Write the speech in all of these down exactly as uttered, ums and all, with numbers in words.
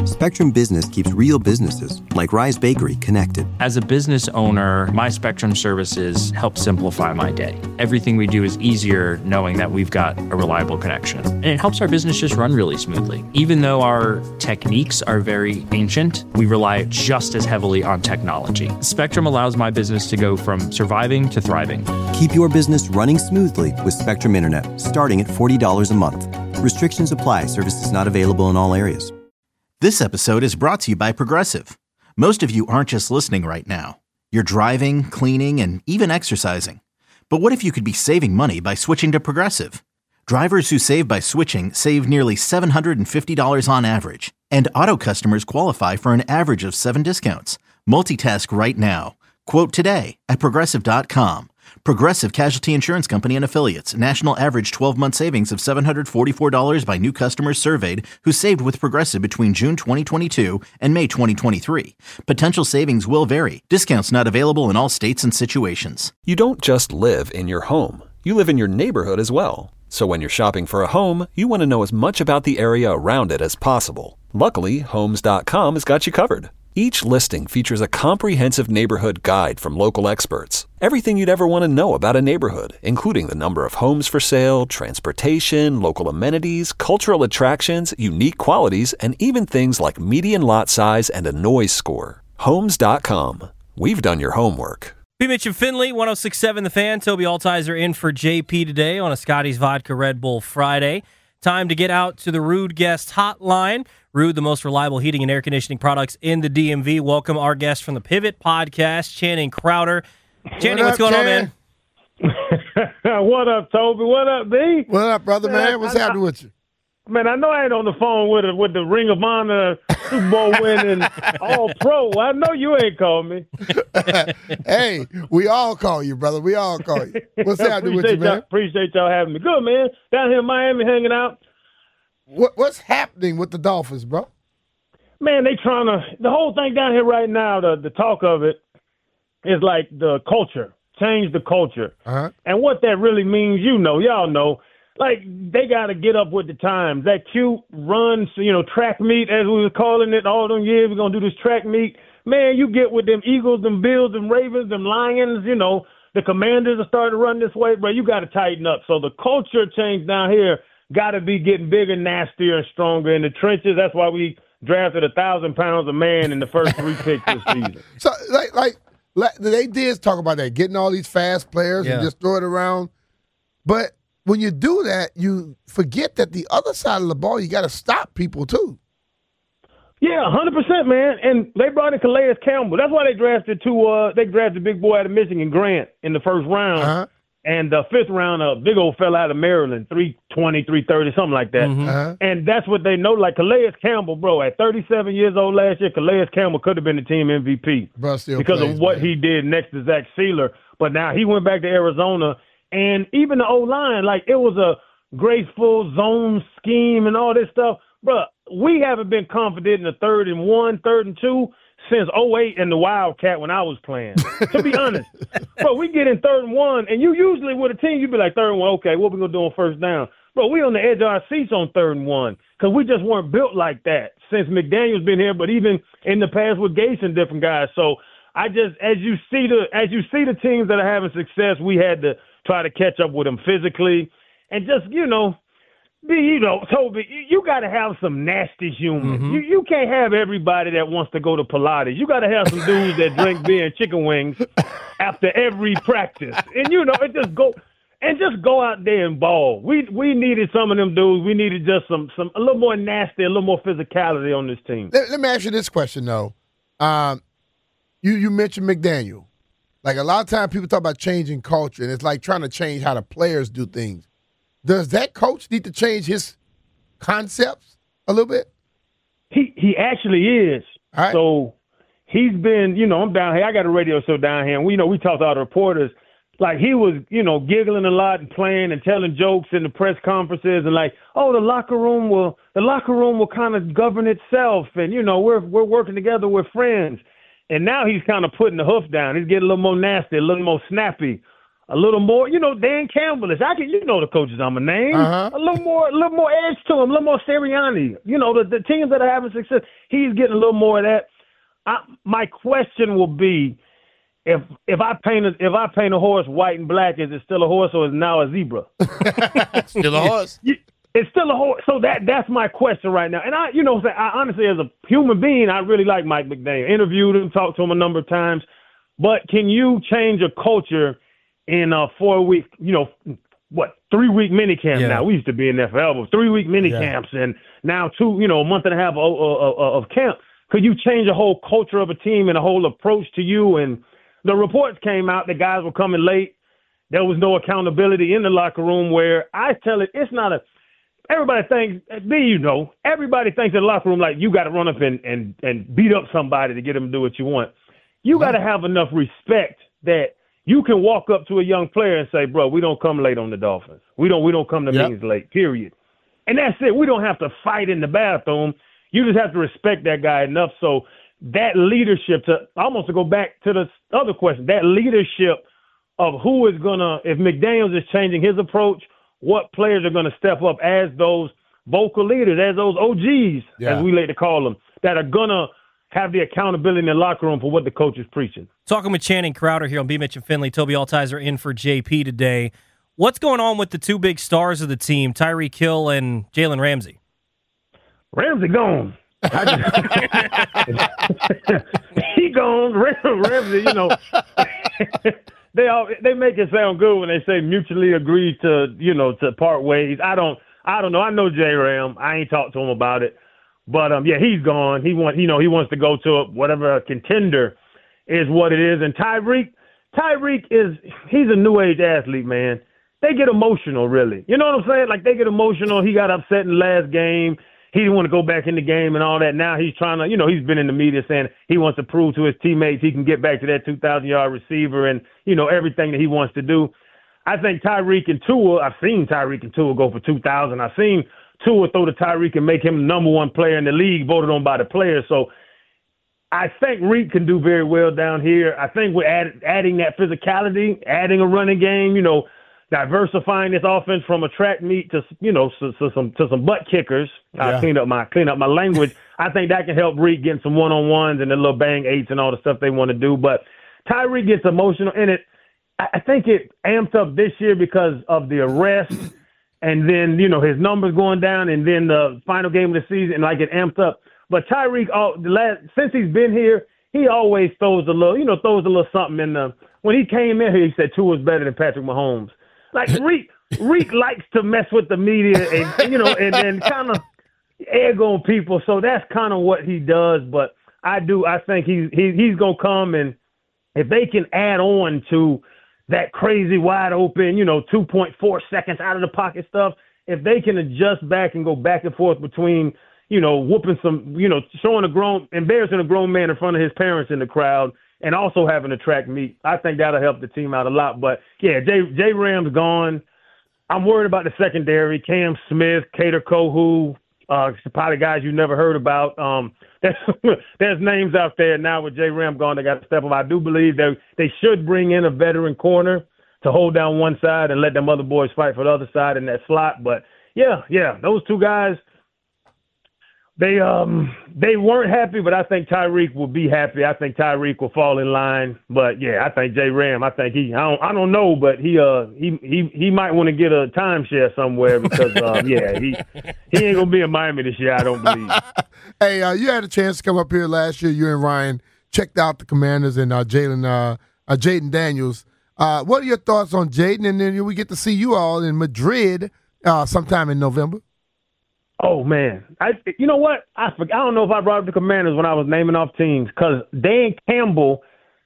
Spectrum Business keeps real businesses, like Rise Bakery, connected. As a business owner, my Spectrum services help simplify my day. Everything we do is easier knowing that we've got a reliable connection. And it helps our business just run really smoothly. Even though our techniques are very ancient, we rely just as heavily on technology. Spectrum allows my business to go from surviving to thriving. Keep your business running smoothly with Spectrum Internet, starting at forty dollars a month. Restrictions apply. Services not available in all areas. This episode is brought to you by Progressive. Most of you aren't just listening right now. You're driving, cleaning, and even exercising. But what if you could be saving money by switching to Progressive? Drivers who save by switching save nearly seven hundred fifty dollars on average. And auto customers qualify for an average of seven discounts. Multitask right now. Quote today at Progressive dot com. Progressive Casualty Insurance Company and Affiliates. National average twelve-month savings of seven hundred forty-four dollars by new customers surveyed who saved with Progressive between June twenty twenty-two and May twenty twenty-three. Potential savings will vary. Discounts not available in all states and situations. You don't just live in your home. You live in your neighborhood as well. So when you're shopping for a home, you want to know as much about the area around it as possible. Luckily, Homes dot com has got you covered. Each listing features a comprehensive neighborhood guide from local experts. Everything you'd ever want to know about a neighborhood, including the number of homes for sale, transportation, local amenities, cultural attractions, unique qualities, and even things like median lot size and a noise score. Homes dot com. We've done your homework. P. Mitch and Finley, one oh six point seven The Fan. Toby Altizer in for J P today on a Scotty's Vodka Red Bull Friday. Time to get out to the Ruud Guest Hotline. Ruud, the most reliable heating and air conditioning products in the D M V. Welcome our guest from the Pivot Podcast, Channing Crowder. Channing, what what's going Chan? on, man? What up, Toby? What up, B? What up, brother, man? man? What's I, happening I, with you? Man, I know I ain't on the phone with a, with the Ring of Honor Super Bowl winning All Pro. I know you ain't called me. Hey, we all call you, brother. We all call you. What's happening with you, man? Appreciate y'all having me. Good, man. Down here in Miami hanging out. What, what's happening with the Dolphins, bro? Man, they trying to – the whole thing down here right now, the, the talk of it is like the culture, change the culture. Uh-huh. And what that really means, you know, y'all know. Like, they got to get up with the times. That cute run, you know, track meet, as we were calling it all them years, we're going to do this track meet. Man, you get with them Eagles, them Bills, them Ravens, them Lions, you know, the Commanders are starting to run this way, bro. You got to tighten up. So the culture change down here got to be getting bigger, nastier, and stronger in the trenches. That's why we drafted a thousand pounds a man in the first three picks this season. So, like, like, like, they did talk about that, getting all these fast players Yeah. and just throw it around. But when you do that, you forget that the other side of the ball, you got to stop people too. Yeah, one hundred percent, man. And they brought in Calais Campbell. That's why they drafted two. Uh, they drafted big boy out of Michigan, Grant, in the first round. Uh-huh. And the fifth round, a big old fella out of Maryland, three twenty, three thirty, something like that. Mm-hmm. Uh-huh. And that's what they know. Like Calais Campbell, bro, at thirty-seven years old last year, Calais Campbell could have been the team M V P Bro, still because plays, of what man. he did next to Zach Sealer. But now he went back to Arizona. And even the O-line, like it was a graceful zone scheme and all this stuff. Bro, we haven't been confident in the third and one, third and two since oh eight and the Wildcat when I was playing, to be honest. Bro, we get in third and one, and you usually with a team, you'd be like, third and one, okay, what we going to do on first down? Bro, we on the edge of our seats on third and one because we just weren't built like that since McDaniel's been here, but even in the past with Gates and different guys. So I just, as you see the as you see the teams that are having success, we had to try to catch up with them physically and just, you know, be, you know, Toby, you, you got to have some nasty humans. Mm-hmm. You you can't have everybody that wants to go to Pilates. You got to have some dudes that drink beer and chicken wings after every practice. And, you know, it just go and just go out there and ball. We we needed some of them dudes. We needed just some, some a little more nasty, a little more physicality on this team. Let, let me ask you this question, though. Um, you, you mentioned McDaniel. Like, a lot of times people talk about changing culture, and it's like trying to change how the players do things. Does that coach need to change his concepts a little bit? He he actually is. All right. So he's been, you know, I'm down here. I got a radio show down here, and we, you know, we talked to all the reporters. Like, he was, you know, giggling a lot and playing and telling jokes in the press conferences and like, oh, the locker room will, the locker room will kind of govern itself, and you know, we're we're working together, we're friends. And now he's kind of putting the hoof down. He's getting a little more nasty, a little more snappy a little more, you know, Dan Campbell is. I can, you know, the coaches I'm a name. Uh-huh. A little more, a little more edge to him, a little more Sirianni. You know, the, the teams that are having success, he's getting a little more of that. I, my question will be, if if I paint a, if I paint a horse white and black, is it still a horse or is it now a zebra? Still a horse. It's still a horse. So that that's my question right now. And I, you know, I honestly, as a human being, I really like Mike McDaniel. Interviewed him, talked to him a number of times. But can you change a culture in a four-week, you know, what, three-week mini camp Yeah. now? We used to be in there forever. Three-week mini Yeah. camps and now two, you know, a month and a half of, of, of camp. Could you change a whole culture of a team and a whole approach to you? And the reports came out that guys were coming late. There was no accountability in the locker room where I tell it, it's not a – everybody thinks – B, you know, everybody thinks in the locker room like you got to run up and, and, and beat up somebody to get them to do what you want. You got to have enough respect that you can walk up to a young player and say, bro, we don't come late on the Dolphins. We don't we don't come to Yep. meetings late, period. And that's it. We don't have to fight in the bathroom. You just have to respect that guy enough. So that leadership, to almost to go back to the other question, that leadership of who is going to, if McDaniels is changing his approach, what players are going to step up as those vocal leaders, as those O Gs, Yeah. as we like to call them, that are going to have the accountability in the locker room for what the coach is preaching. Talking with Channing Crowder here on B. Mitch and Finley. Toby Altizer in for J P today. What's going on with the two big stars of the team, Tyreek Hill and Jalen Ramsey? Ramsey gone. I just, he gone. Ram- Ramsey, you know, they all they make it sound good when they say mutually agreed to, you know, to part ways. I don't, I don't know. I know J Ram. I ain't talked to him about it. But, um, yeah, he's gone. He want, you know, he wants to go to whatever contender is what it is. And Tyreek, Tyreek is – he's a new age athlete, man. They get emotional, really. You know what I'm saying? Like, they get emotional. He got upset in the last game. He didn't want to go back in the game and all that. Now he's trying to – you know, he's been in the media saying he wants to prove to his teammates he can get back to that two thousand yard receiver and, you know, everything that he wants to do. I think Tyreek and Tua – I've seen Tyreek and Tua go for two thousand. I've seen – Tua throw to Tyreek and make him the number one player in the league, voted on by the players. So I think Reek can do very well down here. I think we're add, adding that physicality, adding a running game, you know, diversifying this offense from a track meet to, you know, to, to some to some butt kickers. I Yeah. clean up my clean up my language. I think that can help Reek getting some one on ones and the little bang eights and all the stuff they want to do. But Tyreek gets emotional in it. I, I think it amped up this year because of the arrest. And then, you know, his numbers going down, and then the final game of the season, like it amped up. But Tyreek, all, the last, since he's been here, he always throws a little, you know, throws a little something in the. When he came in here, he said Tua's better than Patrick Mahomes. Like Reek, Reek likes to mess with the media, and you know, and then kind of egg on people. So that's kind of what he does. But I do, I think he's he, he's gonna come, and if they can add on to that crazy wide open, you know, two point four seconds out of the pocket stuff, if they can adjust back and go back and forth between, you know, whooping some, you know, showing a grown, embarrassing a grown man in front of his parents in the crowd and also having a track meet, I think that'll help the team out a lot. But, yeah, J, J Ram's gone. I'm worried about the secondary, Cam Smith, Kader Kohu, uh, probably guys you never heard about. Um, there's, there's names out there now with J Ram gone. They got to step up. I do believe they they should bring in a veteran corner to hold down one side and let them other boys fight for the other side in that slot. But yeah, yeah, those two guys, they um they weren't happy, but I think Tyreek will be happy. I think Tyreek will fall in line. But yeah, I think J Ram, I think he I don't I don't know, but he uh he he, he might want to get a timeshare somewhere because uh, yeah, he he ain't gonna be in Miami this year, I don't believe. Hey, uh, you had a chance to come up here last year. You and Ryan checked out the Commanders and uh, Jalen, uh, uh, Jaden Daniels. Uh, what are your thoughts on Jaden? And then we get to see you all in Madrid uh, sometime in November. Oh man, I you know what? I forgot, I don't know if I brought up the Commanders when I was naming off teams because Dan Campbell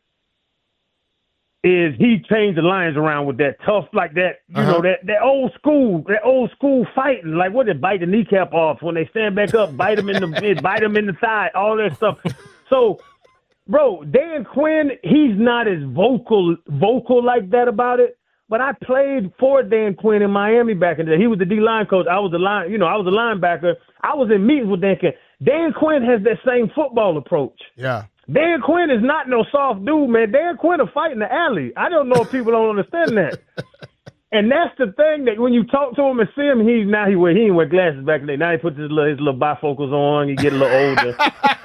is he changed the lines around with that tough like that you Uh-huh. know that that old school that old school fighting like what did bite the kneecap off when they stand back up bite them in the bite them in the thigh all that stuff. So, bro, Dan Quinn he's not as vocal vocal like that about it. But I played for Dan Quinn in Miami back in the day. He was the D-line coach. I was the line, you know, I was a linebacker. I was in meetings with Dan Quinn. Dan Quinn has that same football approach. Yeah. Dan Quinn is not no soft dude, man. Dan Quinn will fight in the alley. I don't know if people don't understand that. And that's the thing that when you talk to him and see him, he's now he wear he didn't wear glasses back in the day. Now he puts his little his little bifocals on. He get a little older.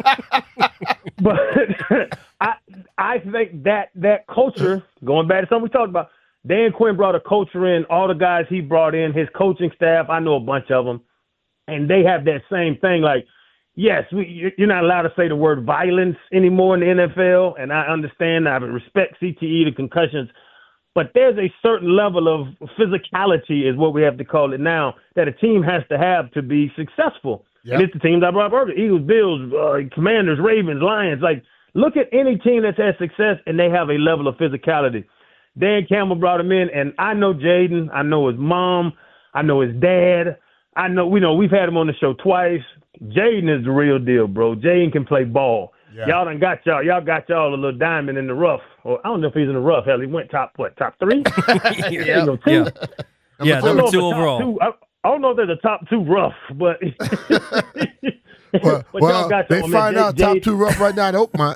But I I think that that culture, going back to something we talked about, Dan Quinn brought a culture in. All the guys he brought in, his coaching staff, I know a bunch of them, and they have that same thing. Like, yes, we, you're not allowed to say the word violence anymore in the N F L, and I understand. I respect C T E, the concussions. But there's a certain level of physicality, is what we have to call it now, that a team has to have to be successful. Yep. And it's the teams I brought up earlier: Eagles, Bills, uh, Commanders, Ravens, Lions. Like, look at any team that's had success, and they have a level of physicality. Dan Campbell brought him in, and I know Jaden. I know his mom. I know his dad. I know we know we've had him on the show twice. Jaden is the real deal, bro. Jaden can play ball. Yeah. Y'all done got y'all. Y'all got y'all a little diamond in the rough. Or I don't know if he's in the rough. Hell, he went top what? Top three? yeah, no, two? yeah, yeah, number two overall. Two, I, I don't know if there's a top two rough, but well, but well y'all got they y'all, find man. out Jay, top Jay, two rough right now at Oakmont.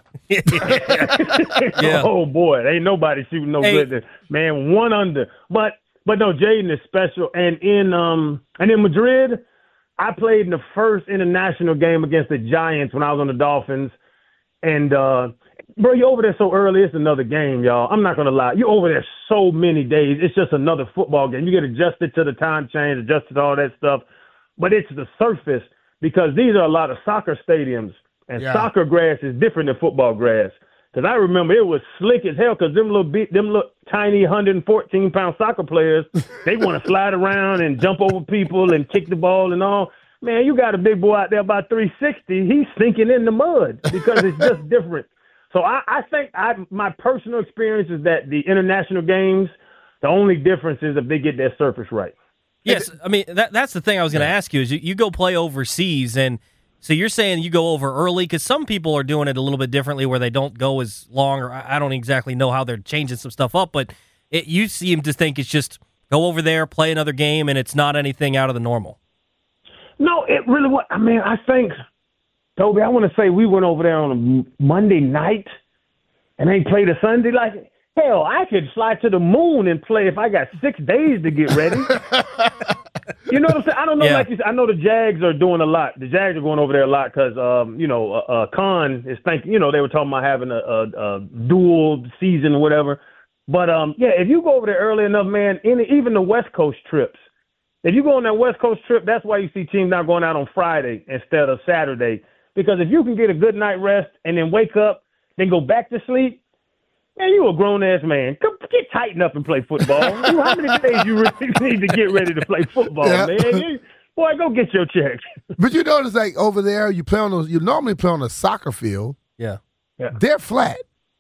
yeah. Oh boy, ain't nobody shooting no hey. good. Man, one under. But but no, Jaden is special. And in um and in Madrid, I played in the first international game against the Giants when I was on the Dolphins. And, uh, bro, you're over there so early, it's another game, y'all. I'm not going to lie. You're over there so many days. It's just another football game. You get adjusted to the time change, adjusted to all that stuff. But it's the surface, because these are a lot of soccer stadiums. And yeah. soccer grass is different than football grass. Because I remember it was slick as hell, because them little, beat, them little tiny one hundred fourteen pound soccer players, they want to slide around and jump over people and kick the ball and all. Man, you got a big boy out there about three sixty. He's sinking in the mud because it's just different. So I, I think I, my personal experience is that the international games, the only difference is if they get their surface right. Yes, I mean, that that's the thing I was going to ask you is you, you go play overseas, and so you're saying you go over early, because some people are doing it a little bit differently where they don't go as long, or I don't exactly know how they're changing some stuff up, but it, you seem to think it's just go over there, play another game, and it's not anything out of the normal. No, it really was. I mean, I think, Toby, I want to say we went over there on a Monday night and they played a Sunday. Like, hell, I could fly to the moon and play if I got six days to get ready. You know what I'm saying? I don't know. Yeah. Like you said, I know the Jags are doing a lot. The Jags are going over there a lot because, um, you know, uh, uh, Khan is thinking, you know, they were talking about having a, a, a dual season or whatever. But, um, yeah, if you go over there early enough, man, any, even the West Coast trips, if you go on that West Coast trip, that's why you see teams now going out on Friday instead of Saturday. Because if you can get a good night rest and then wake up, then go back to sleep, man, you a grown-ass man. Come, get tighten up and play football. You, how many days you really need to get ready to play football, yeah. man? You, boy, go get your check. But you notice, like, over there, you play on those. You normally play on a soccer field. Yeah. yeah. They're flat.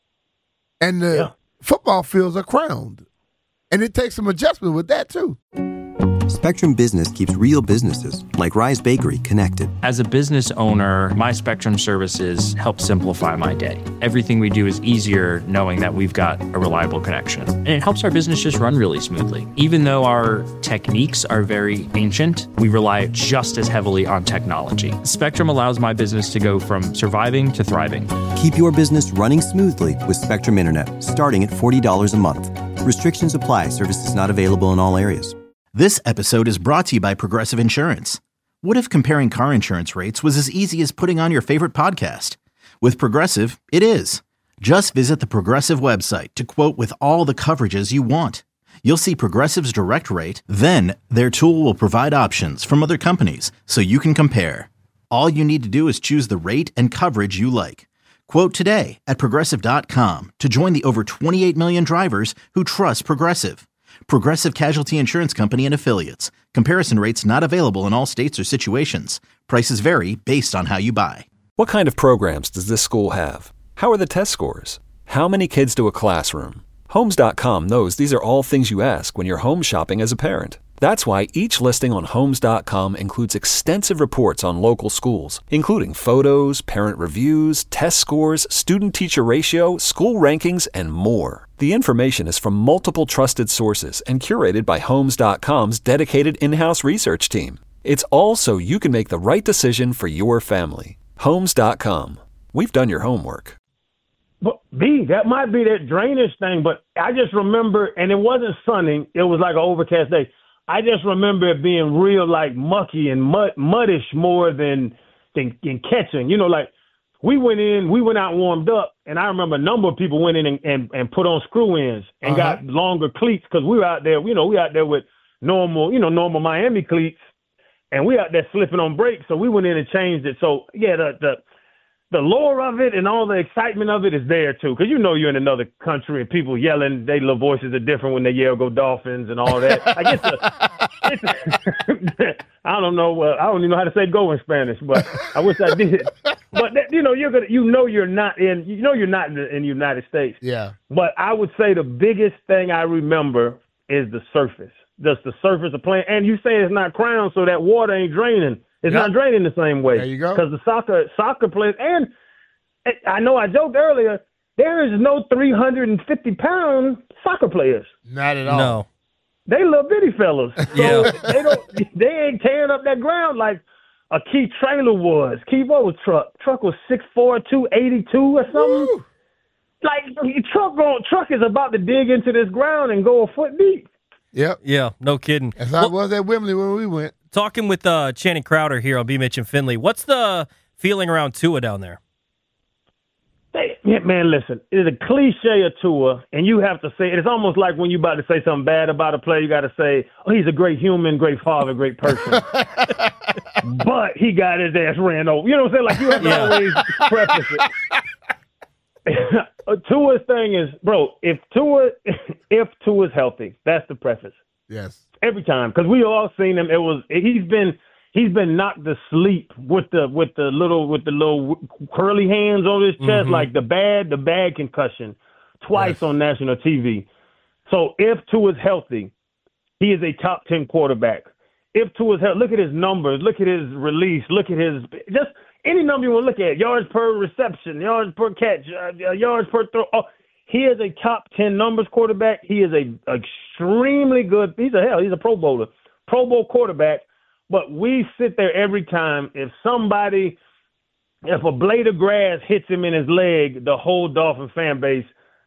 And the yeah. football fields are crowned. And it takes some adjustment with that, too. Spectrum Business keeps real businesses, like Rise Bakery, connected. As a business owner, my Spectrum services help simplify my day. Everything we do is easier knowing that we've got a reliable connection. And it helps our business just run really smoothly. Even though our techniques are very ancient, we rely just as heavily on technology. Spectrum allows my business to go from surviving to thriving. Keep your business running smoothly with Spectrum Internet, starting at forty dollars a month. Restrictions apply. Services not available in all areas. This episode is brought to you by Progressive Insurance. What if comparing car insurance rates was as easy as putting on your favorite podcast? With Progressive, it is. Just visit the Progressive website to quote with all the coverages you want. You'll see Progressive's direct rate, then their tool will provide options from other companies so you can compare. All you need to do is choose the rate and coverage you like. Quote today at Progressive dot com to join the over twenty-eight million drivers who trust Progressive. Progressive Casualty Insurance Company and Affiliates. Comparison rates not available in all states or situations. Prices vary based on how you buy. What kind of programs does this school have? How are the test scores? How many kids do a classroom? Homes dot com knows these are all things you ask when you're home shopping as a parent. That's why each listing on Homes dot com includes extensive reports on local schools, including photos, parent reviews, test scores, student-teacher ratio, school rankings, and more. The information is from multiple trusted sources and curated by Homes dot com's dedicated in-house research team. It's all so you can make the right decision for your family. Homes dot com. We've done your homework. But B, that might be that drainage thing, but I just remember, and it wasn't sunny. It was like an overcast day. I just remember it being real, like mucky and mud, muddish more than, than than catching. You know, like we went in, we went out and warmed up, and I remember a number of people went in and, and, and put on screw ins and uh-huh. got longer cleats because we were out there. You know, we out there with normal, you know, normal Miami cleats, and we out there slipping on brakes. So we went in and changed it. So yeah, the the. The lore of it and all the excitement of it is there, too, because you know you're in another country and people yelling, their little voices are different when they yell, go Dolphins and all that. I guess the, I don't know. Uh, I don't even know how to say go in Spanish, but I wish I did. But, that, you know, you're gonna, you know you're not in, you know you're not in the, in the United States. Yeah. But I would say the biggest thing I remember is the surface, just the surface of playing. And you say it's not crowned, so that water ain't draining. It's yep. not draining the same way. There you go. Because the soccer soccer players, and I know I joked earlier, there is no three hundred fifty pound soccer players. Not at all. No. They little bitty fellas. So yeah. they don't. They ain't tearing up that ground like a Keith Trailer was. Keith, what was Truck? Truck was six four, two eighty-two or something. Woo. Like, Truck, going, Truck is about to dig into this ground and go a foot deep. Yep. Yeah, no kidding. As I was at Wembley when we went. Talking with uh, Channing Crowder here on B. Mitch and Finley, what's the feeling around Tua down there? Hey, man, listen, it's a cliche of Tua, and you have to say it. It's almost like when you're about to say something bad about a player, you got to say, oh, he's a great human, great father, great person. But he got his ass ran over. You know what I'm saying? Like, you have to yeah. always preface it. Tua's thing is, bro, if Tua, if Tua's healthy, that's the preface. Yes. Every time, because we all seen him. It was he's been he's been knocked to sleep with the with the little with the little curly hands on his chest, mm-hmm. like the bad the bad concussion, twice yes. on national T V. So if Tua's healthy, he is a top ten quarterback. If Tua's healthy, look at his numbers, look at his release, look at his just any number you want to look at, yards per reception, yards per catch, uh, yards per throw. Oh, he is a top ten numbers quarterback. He is a extremely good. He's a hell. He's a Pro Bowler, Pro Bowl quarterback. But we sit there every time. If somebody, if a blade of grass hits him in his leg, the whole Dolphin fan base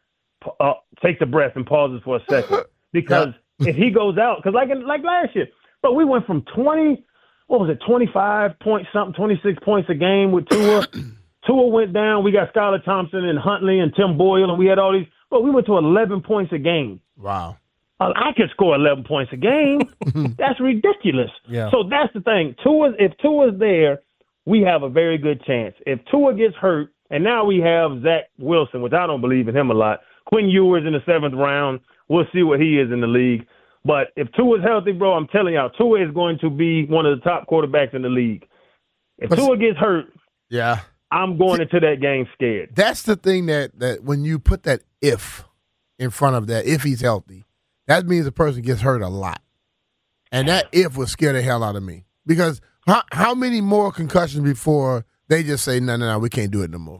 uh, takes a breath and pauses for a second because yeah. if he goes out, because like like last year, but we went from twenty, what was it, twenty-five point something, twenty-six points a game with Tua. Tua went down. We got Skylar Thompson and Huntley and Tim Boyle, and we had all these. But we went to eleven points a game. Wow. Uh, I could score eleven points a game. That's ridiculous. Yeah. So that's the thing. Tua, if Tua's there, we have a very good chance. If Tua gets hurt, and now we have Zach Wilson, which I don't believe in him a lot. Quinn Ewers in the seventh round. We'll see what he is in the league. But if Tua's healthy, bro, I'm telling y'all, Tua is going to be one of the top quarterbacks in the league. If but, Tua gets hurt, yeah. I'm going into that game scared. That's the thing that, that when you put that if in front of that, if he's healthy, that means the person gets hurt a lot. And that if would scare the hell out of me. Because how, how many more concussions before they just say, no, no, no, we can't do it no more?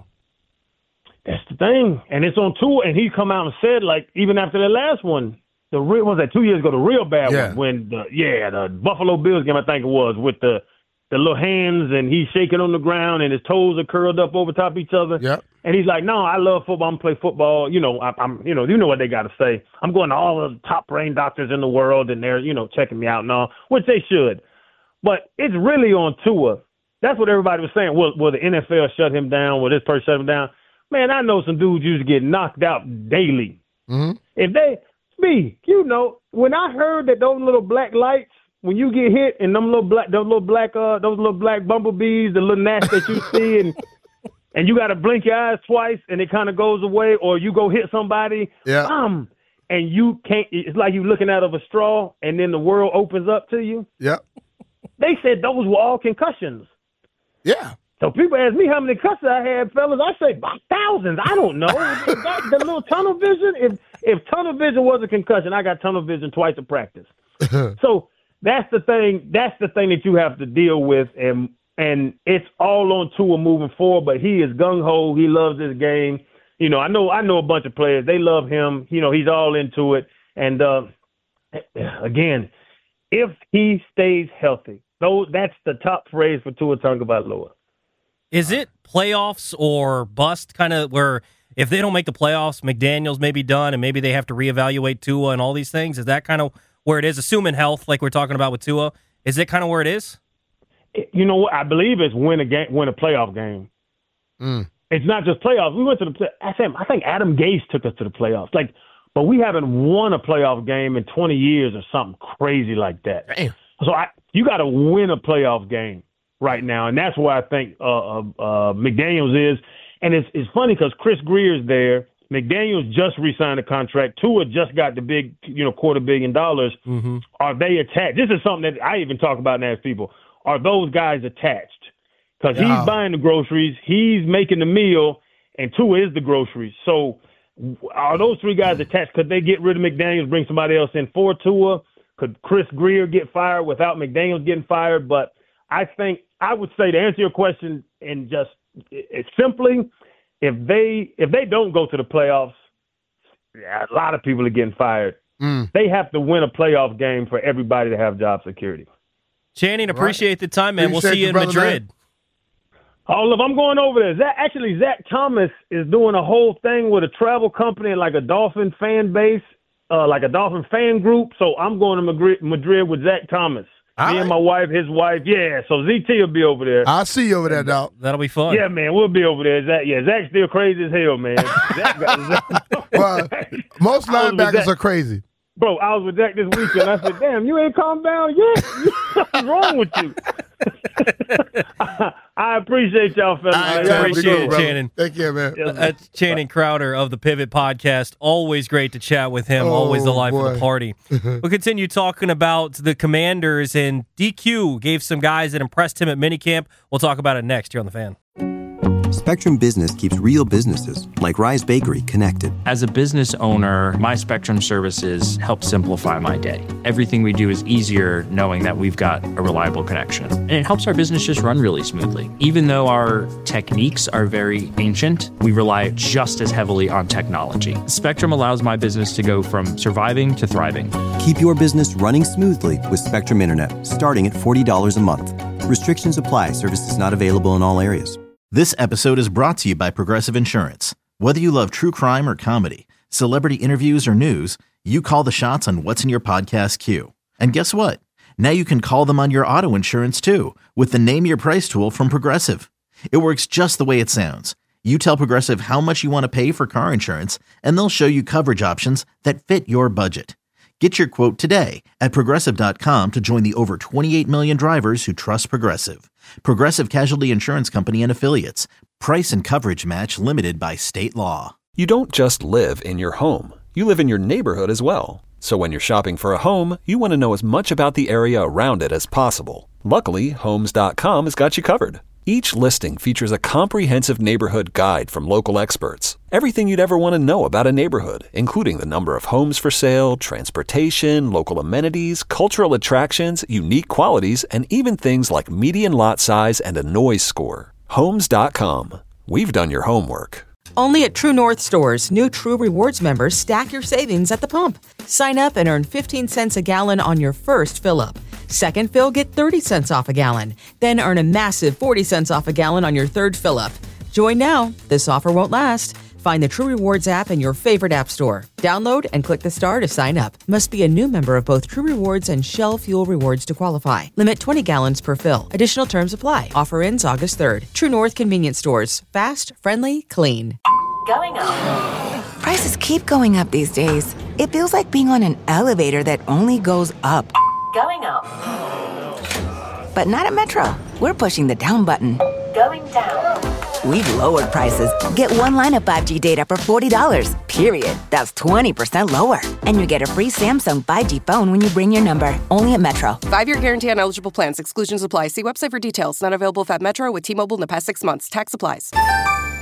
That's the thing. And it's on Tua, and he come out and said, like, even after the last one, the real, what was that, two years ago, the real bad yeah. one, when, the, yeah, the Buffalo Bills game, I think it was, with the the little hands, and he's shaking on the ground, and his toes are curled up over top of each other. Yep. And he's like, no, I love football. I'm going to play football. You know, I, I'm, you know, you know what they got to say. I'm going to all the top brain doctors in the world, and they're, you know, checking me out and all, which they should. But it's really on Tua. That's what everybody was saying. Will, will the N F L shut him down? Will this person shut him down? Man, I know some dudes used to get knocked out daily. Mm-hmm. If they, me, you know, when I heard that those little black lights, when you get hit and them little black, those little black, uh, those little black bumblebees, the little gnats that you see, and and you got to blink your eyes twice, and it kind of goes away, or you go hit somebody, yeah, um, and you can't. It's like you looking out of a straw, and then the world opens up to you. Yep. They said those were all concussions. Yeah. So people ask me how many concussions I had, fellas. I say about thousands. I don't know. that, the little tunnel vision. If if tunnel vision was a concussion, I got tunnel vision twice in practice. So. That's the thing. That's the thing that you have to deal with, and and it's all on Tua moving forward. But he is gung ho. He loves this game. You know, I know I know a bunch of players. They love him. You know, he's all into it. And uh, again, if he stays healthy, though, that's the top phrase for Tua Tagovailoa. Is it playoffs or bust? Kind of where if they don't make the playoffs, McDaniels may be done, and maybe they have to reevaluate Tua and all these things? Is that kind of where it is, assuming health, like we're talking about with Tua? Is it kind of where it is? You know what? I believe it's win a game, win a playoff game. Mm. It's not just playoffs. We went to the play- I think Adam Gase took us to the playoffs. Like, but we haven't won a playoff game in twenty years or something crazy like that. Damn. So I, you got to win a playoff game right now, and that's where I think uh, uh, uh, McDaniels is. And it's it's funny because Chris Greer's there. McDaniels just re-signed a contract. Tua just got the big, you know, quarter billion dollars. Mm-hmm. Are they attached? This is something that I even talk about and ask people. Are those guys attached? Because Yeah. he's buying the groceries, he's making the meal, and Tua is the groceries. So are those three guys attached? Could they get rid of McDaniels, bring somebody else in for Tua? Could Chris Greer get fired without McDaniels getting fired? But I think I would say, to answer your question, and just it's simply, if they if they don't go to the playoffs, yeah, a lot of people are getting fired. Mm. They have to win a playoff game for everybody to have job security. Channing, appreciate right. the time, man. Appreciate we'll see you in brother, Madrid. Man. Oh, look, I'm going over there. Zach, actually, Zach Thomas is doing a whole thing with a travel company and like a Dolphin fan base, uh, like a Dolphin fan group. So I'm going to Madrid, Madrid with Zach Thomas. All Me right. and my wife, his wife. Yeah, so Z T will be over there. I'll see you over there, dog. That'll be fun. Yeah, man, we'll be over there. Zach, yeah, Zach's still crazy as hell, man. Zach got, Well, most I was with linebackers Zach. are crazy. Bro, I was with Zach this weekend. I said, damn, you ain't calmed down yet? What's wrong with you? I, I appreciate y'all, fellas. I man. Y'all appreciate have a good it, one, brother. Shannon. Take care, man. Yeah, man. That's Channing Crowder of the Pivot Podcast. Always great to chat with him. Oh, Always the life boy. of the party. We'll continue talking about the Commanders, and D Q gave some guys that impressed him at minicamp. We'll talk about it next here on The Fan. Spectrum Business keeps real businesses, like Rise Bakery, connected. As a business owner, my Spectrum services help simplify my day. Everything we do is easier knowing that we've got a reliable connection. And it helps our business just run really smoothly. Even though our techniques are very ancient, we rely just as heavily on technology. Spectrum allows my business to go from surviving to thriving. Keep your business running smoothly with Spectrum Internet, starting at forty dollars a month. Restrictions apply. Services not available in all areas. This episode is brought to you by Progressive Insurance. Whether you love true crime or comedy, celebrity interviews or news, you call the shots on what's in your podcast queue. And guess what? Now you can call them on your auto insurance too with the Name Your Price tool from Progressive. It works just the way it sounds. You tell Progressive how much you want to pay for car insurance, and they'll show you coverage options that fit your budget. Get your quote today at Progressive dot com to join the over twenty-eight million drivers who trust Progressive. Progressive Casualty Insurance Company and Affiliates. Price and coverage match limited by state law. You don't just live in your home. You live in your neighborhood as well. So when you're shopping for a home, you want to know as much about the area around it as possible. Luckily, Homes dot com has got you covered. Each listing features a comprehensive neighborhood guide from local experts. Everything you'd ever want to know about a neighborhood, including the number of homes for sale, transportation, local amenities, cultural attractions, unique qualities, and even things like median lot size and a noise score. Homes dot com. We've done your homework. Only at True North stores, new True Rewards members stack your savings at the pump. Sign up and earn fifteen cents a gallon on your first fill-up. Second fill, get thirty cents off a gallon. Then earn a massive forty cents off a gallon on your third fill-up. Join now. This offer won't last. Find the True Rewards app in your favorite app store. Download and click the star to sign up. Must be a new member of both True Rewards and Shell Fuel Rewards to qualify. Limit twenty gallons per fill. Additional terms apply. Offer ends August third. True North Convenience Stores. Fast, friendly, clean. Going up. Prices keep going up these days. It feels like being on an elevator that only goes up. Going up. But not at Metro. We're pushing the down button. Going down. We've lowered prices. Get one line of five G data for forty dollars, period. That's twenty percent lower. And you get a free Samsung five G phone when you bring your number. Only at Metro. Five-year guarantee on eligible plans. Exclusions apply. See website for details. Not available at Metro with T-Mobile in the past six months. Tax applies.